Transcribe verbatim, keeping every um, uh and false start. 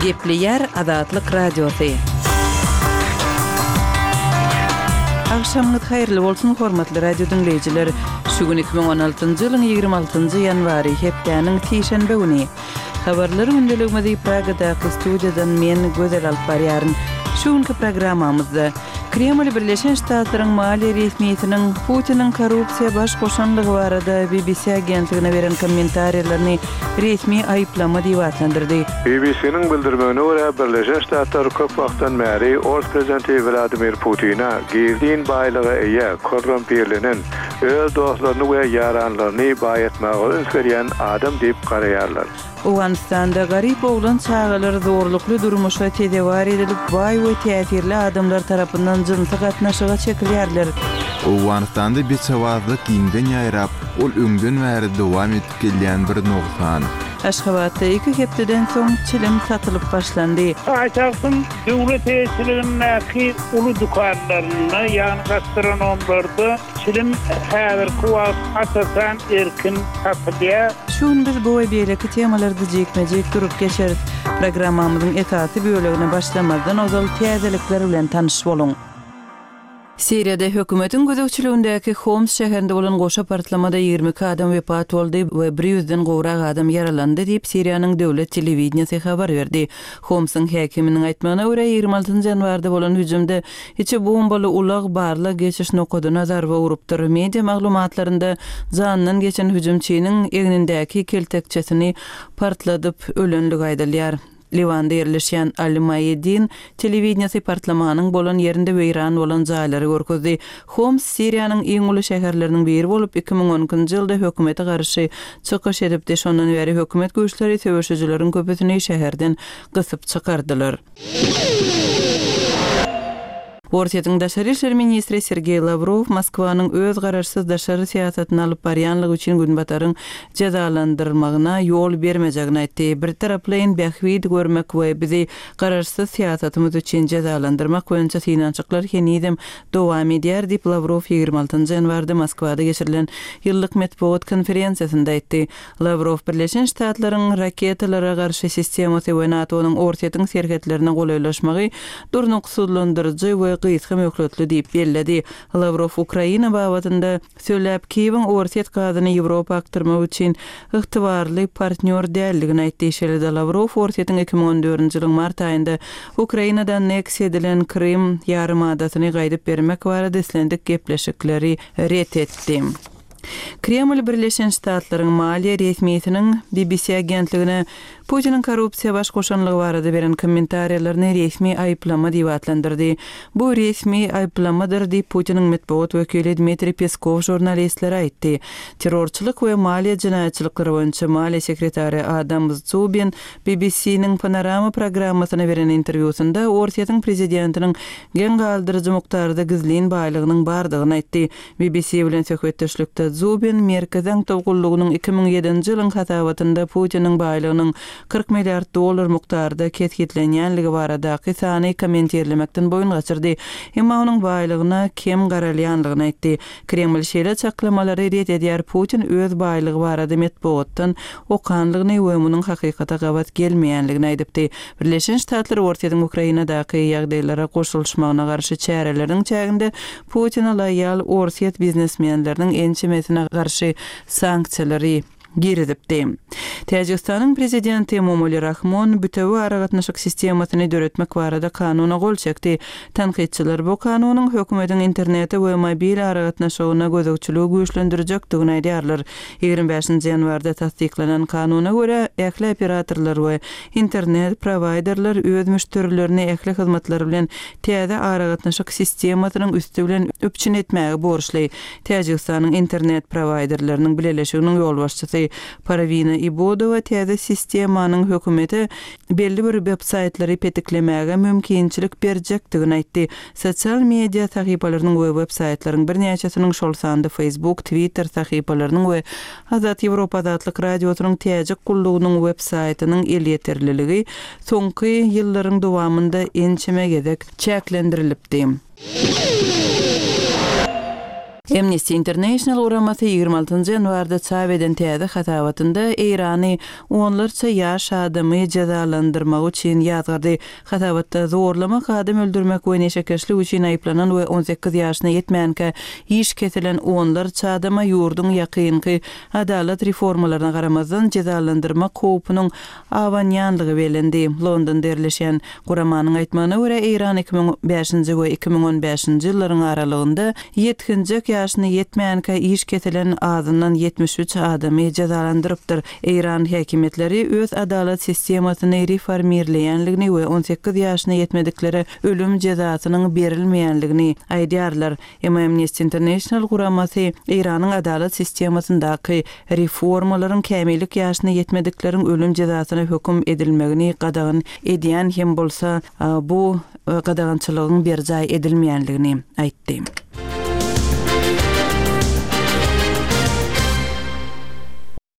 Gepleyer Azatlyk Radiosu. Akşamınız hayırlı bolsun hormatly radio dinleyijiler. Şugün iki bin on altyncı ýylyň ýygrimi altyncı ýanwary hepdeniň tişenbe güni. Habarlary gündeligimizi Pragadaky studiýadan men Gözel Alparýaryn. Şuňky programmamyzda Kreml Birleşen Ştatlaryň maliýe resmiýetiniň Putiniň korrupsiýa baş goşanlygy barada B B C agentligine beren kommentariýalaryny resmi aýyplama diýip atlandyrdy. B B C'niň bildirmegine görä Birleşen Ştatlar köp wagtdan bäri Ors prezidenti Vladimir Putina girdin baýlyga eýe korrumpirlenen öz dostlaryny we ýaranlaryny baýatmagy öňsürýän adam diýip garaýarlar. Owganistanda garyp oglan çağalar zorlukly durmuşa tedewar edilip baý we täsirli adamlar tarapyndan jynsa gatnaşyga çekilýärler. Owganistanda bir çawazlyk giňden ýaýrap, ol öňden bäri dowam etip gelýän bir noksan. Aşgabatda iki hepdeden soň çilim satylyp başlandy. Aýtarsyn, döwlet eýçiliginiň uly dukanlaryna, ýani gastronomlarda çilim häzirki wagt asasan erkin satylýar. Şun biz bu we beýleki temalarda jekmejek durup geçerik. Programmamyzyň esasy bölegine başlamadan ozal täzelikler bilen tanyş boluň. Siriýada hökümetiň gözegçiligindäki Homs şäherinde bolan goşa partlamada ýygrimi adam wepat boldy we bir ýüzden gowrak adam yaralandy diýip Siriýanyň döwlet telewizionyasy habar berdi. Homsyň häkiminiň aýtmagyna görä ýygrimi altyncı ýanwarda bolan hüjümde içi bombaly ulag barla geçiş nokadyna zarba urupdyr. Media maglumatlarynda janynyň geçen hüjümçiniň egnindäki keltekçesini partladyp ölenligi aýdylýar. Livanda yerleşen Al-Mayedin telewizionyasy partlamanyň bolan ýerinde weýran bolan jaýlary görkezdi. Homs Siriýanyň iň uly şäherleriniň biri bolup iki bin onunçy ýylda hökümete garşy çykyş edip de şondan beri hökümet güýçleri töweşejileriň köpüsini şäherden gysyp çykardylar. Ortiýatyň daşary işler ministri Sergey Lavrov Moskwanyň öz garaşsyz daşary siýasatyny alyp barýanlygy üçin Günbataryň jazalandyrmagyna ýol bermejegini aýtdy. Bir taraplaýyn bähwid görmek we bizi garaşsyz siýasatymyz üçin jazalandyrmak boýunça synançyklar henidem dowam edýär diýip Lavrov ýygrimi altyncı ýanwarda Moskwada geçirilen ýyllyk medeniýet konferensiýasynda aýtdy. Lavrov Birleşen Ştatlaryň raketalara garşy sistemasy we NATO'nyň ortiýatyň serhetlerine golaýlaşmagy durnuksuzlandyrjy we gysga möhletli diýip bellädi. Lavrov Ukraina babatynda söýläp Kiýewiň ortiýat gazyny Ýewropa aktyrmak üçin ygtybarly partner däldigini aýtdy. Şeýle Lavrov ortiýatyň iki bin on dördünçi ýylyň mart aýynda Ukrainadan anneksiýa edilen Krym ýarymadasyny gaýdyp bermek barada deslendik gepleşikleri ret etdi. Kreml Birleşen Ştatlaryň maliýe resmiýetiniň B B C agentligine Putiniň korrupsiýa baş goşanlygy barada beren kommentariýalaryny resmi aýyplama diýip atlandyrdy. Bu resmi aýyplamadyr diýip Putiniň medeniýet wekili Dmitri Peskov jurnalistlere aýtdy. Terrorçylyk we maliýe jinaýatçylyklary boýunça maliýe sekretary Adam Zubin B B C'niň Panorama programmasyna beren interwýusynda ortiýatyň prezidentiniň gen galdyrjy mukdarda gizlin baýlygynyň bardygyny aýtdy. B B C bilen söhbetdeşlikde Zubin Merkezden togullugynyň iki bin ýedinçi ýylyň hasabatynda Putiniň baýlygynyň kırk milyard dolar mukdarda ketgitlenýänligi baradaky sany kommentirlemekden boyun gaçyrdy. Emma onuň baýlygyna kim garalýanlygyny aýtdy. Kreml şeýle çaklamalary ret edýär. Putin öz baýlygy barada medeniýetden okanlygyny we munyň hakykata gabat gelmeýänligini aýdypdy. Birleşen Ştatlar ortiýatyň Ukrainadaky ýagdaýlara goşulmagyna garşy çäreleriň çäginde Putin'a loýal ortiýat biznesmenleriniň ençimesine garşy sanksiýalary giridipdi. Täjikistanyň prezidenti Emomali Rahmon bütewi aragatnaşyk sistemasyny döretmek barada kanuna gol çekdi. Tanqidçiler bu kanunyň hökümetiň interneti we mobil aragatnaşygyna gözegçiligi güýçlendirjekdigini aýdýarlar. ýygrimi beşinçi ýanwarda tasdiklanan kanuna görä ähli operatorlar we internet providerler öz müşterilerini ähli hyzmatlar bilen täze aragatnaşyk sistemasynyň üstü bilen öpçün etmäge borçly. Täjikistanyň internet providerleriniň bileleşiginiň ýol başçysy Paravina Ibodova täze sistemanyň hökümeti belli bir web saytları petiklemäge mümkinçilik berjekdigini aýtdy. Sosial media sahypalarynyň we web saytlarynyň birnäçesiniň şol sanda Facebook, Twitter sahypalarynyň we Azat Ýewropa Azatlyk Radiosynyň täze gullugynyň web saytynyň elýeterliligi soňky ýyllaryň dowamında ençeme gezek çäklendirilipdi. Amnesty International uraması ýygrima altynjy ýanwarda çap eden täze hatawatynda Eýrany onlarça ýaş adamy jazalandyrmak üçin ýazgardy. Hatawatda zorlamak, adam öldürmek we neşekeşlik üçin aýplanan we on sekiz ýaşyna ýetmänkä iş kesilen onlarça adama ýurdun ýakynky adalet reformalaryna garamazdan jazalandyrmak howpunyň awanýanlygy belendi. Londonda ýerleşen guramanyň aýtmagyna görä Eýran iki ming beşinji we iki ming on beşinji ýyllaryň aralygynda ýetkinji ýaşyna ýetmänkä iş kesilen azyndan ýetmiş üç adamy jazalandyrypdyr. Eýran häkimetleri öz adalet sistemasyny reformirleýänligini we on sekiz ýaşyna ýetmedikleri ölüm jazasynyň berilmeýänligini aýdýarlar. Amnesty International guramasy Eýranyň adalet sistemasyndaky reformalaryň kämillik ýaşyna ýetmedikleriň ölüm jazasyna hökm edilmegini gadagan edýän hem bolsa bu gadagançylygyň berjay edilmeýänligini aýtdy.